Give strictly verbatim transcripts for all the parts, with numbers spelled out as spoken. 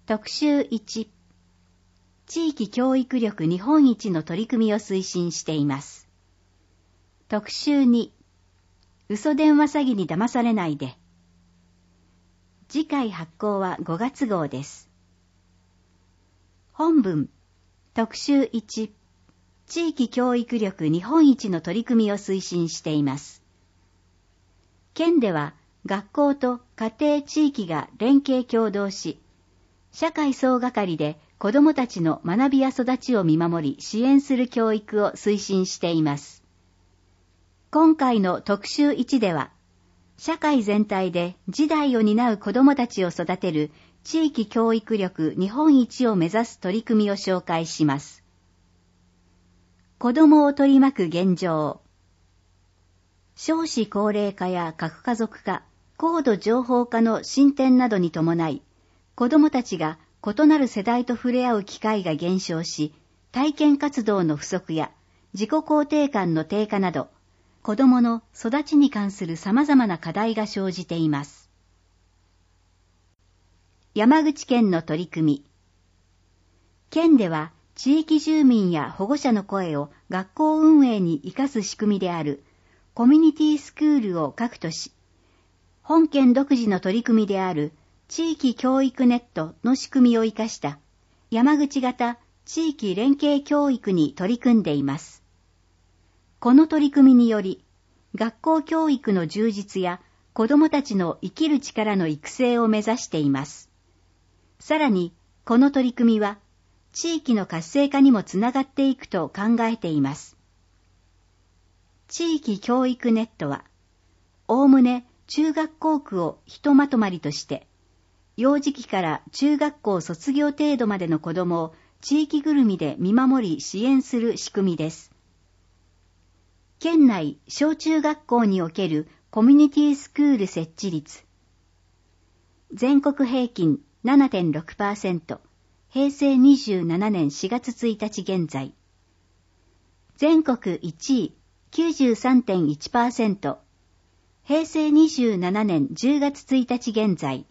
特集いち、地域教育力日本一の取り組みを推進しています。特集に、嘘電話詐欺に騙されないで。次回発行はごがつ号です。本文、特集いち、地域教育力日本一の取り組みを推進しています。県では学校と家庭地域が連携協働し、社会総がかりで子どもたちの学びや育ちを見守り支援する教育を推進しています。今回の特集いちでは、社会全体で次代を担う子どもたちを育てる地域教育力日本一を目指す取り組みを紹介します。子どもを取り巻く現状。少子高齢化や核家族化、高度情報化の進展などに伴い、子どもたちが異なる世代と触れ合う機会が減少し、体験活動の不足や自己肯定感の低下など、子どもの育ちに関する様々な課題が生じています。山口県の取り組み。県では地域住民や保護者の声を学校運営に生かす仕組みであるコミュニティスクールを核とし、本県独自の取り組みである地域教育ネットの仕組みを生かした山口型地域連携教育に取り組んでいます。この取り組みにより、学校教育の充実や子どもたちの生きる力の育成を目指しています。さらに、この取り組みは、地域の活性化にもつながっていくと考えています。地域教育ネットは、おおむね中学校区をひとまとまりとして、幼児期から中学校卒業程度までの子どもを地域ぐるみで見守り支援する仕組みです。県内小中学校におけるコミュニティスクール設置率。全国平均 ななてんろくパーセント、平成にじゅうななねんしがつついたち現在。全国いちい きゅうじゅうさんてんいちパーセント、平成にじゅうななねんじゅうがつついたち現在。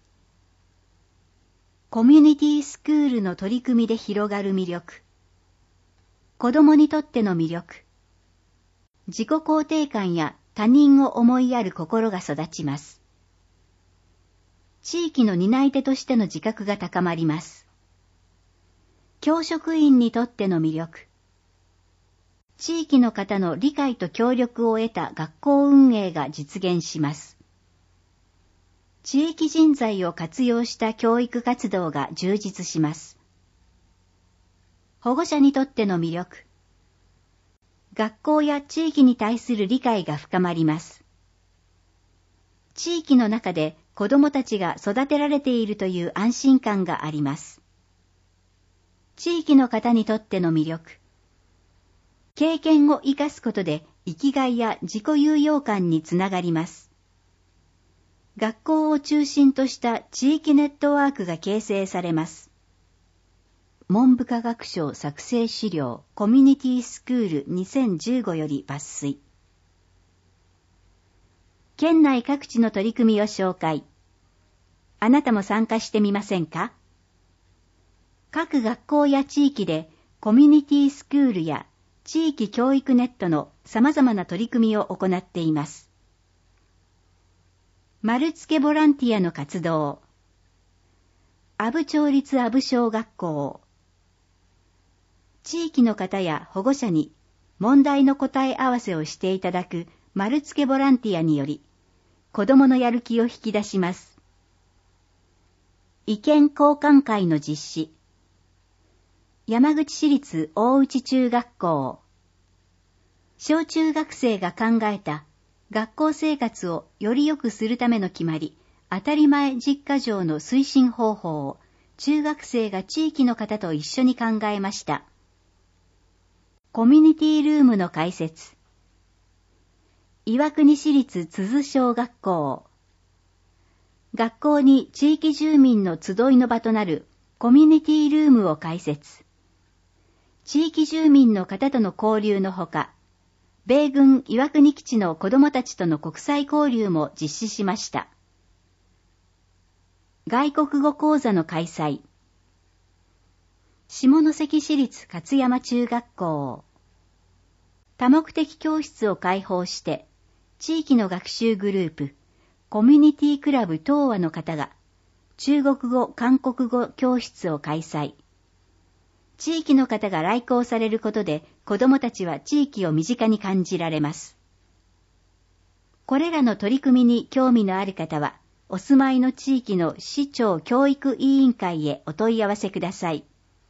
コミュニティスクールの取り組みで広がる魅力。子どもにとっての魅力。自己肯定感や他人を思いやる心が育ちます。地域の担い手としての自覚が高まります。教職員にとっての魅力。地域の方の理解と協力を得た学校運営が実現します。地域人材を活用した教育活動が充実します。保護者にとっての魅力。学校や地域に対する理解が深まります。地域の中で子どもたちが育てられているという安心感があります。地域の方にとっての魅力。経験を生かすことで生きがいや自己有用感につながります。学校を中心とした地域ネットワークが形成されます。文部科学省作成資料コミュニティスクールにせんじゅうごより抜粋。県内各地の取り組みを紹介。あなたも参加してみませんか？各学校や地域でコミュニティスクールや地域教育ネットの様々な取り組みを行っています。丸付けボランティアの活動。阿武町立阿武小学校。地域の方や保護者に問題の答え合わせをしていただく丸付けボランティアにより、子どものやる気を引き出します。意見交換会の実施。山口市立大内中学校。小中学生が考えた学校生活をより良くするための決まり、当たり前実家上の推進方法を中学生が地域の方と一緒に考えました。コミュニティルームの開設。岩国市立津々小学校。学校に地域住民の集いの場となるコミュニティルームを開設。地域住民の方との交流のほか、米軍岩国基地の子どもたちとの国際交流も実施しました。外国語講座の開催。 下関市立勝山中学校。多目的教室を開放して、地域の学習グループ、コミュニティクラブ東和の方が、中国語、韓国語教室を開催。地域の方が来校されることで、子どもたちは地域を身近に感じられます。これらの取り組みに興味のある方は、お住まいの地域の市町教育委員会へお問い合わせください。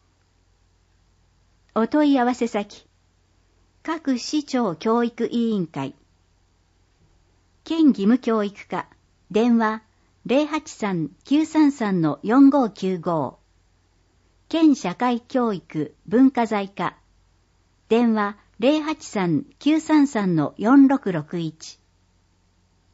お問い合わせ先、各市町教育委員会、県義務教育課、電話 ゼロはちさん きゅうさんさん よんごきゅうご、県社会教育文化財課、電話 ゼロはちさん きゅうさんさん よんろくろくいち、